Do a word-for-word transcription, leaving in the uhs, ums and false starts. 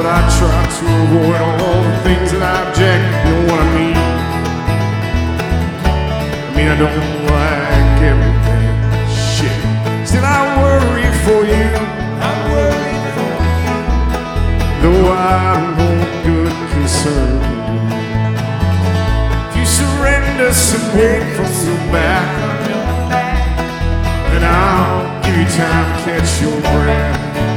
but I try to avoid all the things that I object. You know what I mean? I mean, I don't like everything. Shit. Still, I worry for you. I worry for you. Though I want good concern. If you surrender some weight from your back, then I'll give you time to catch your breath.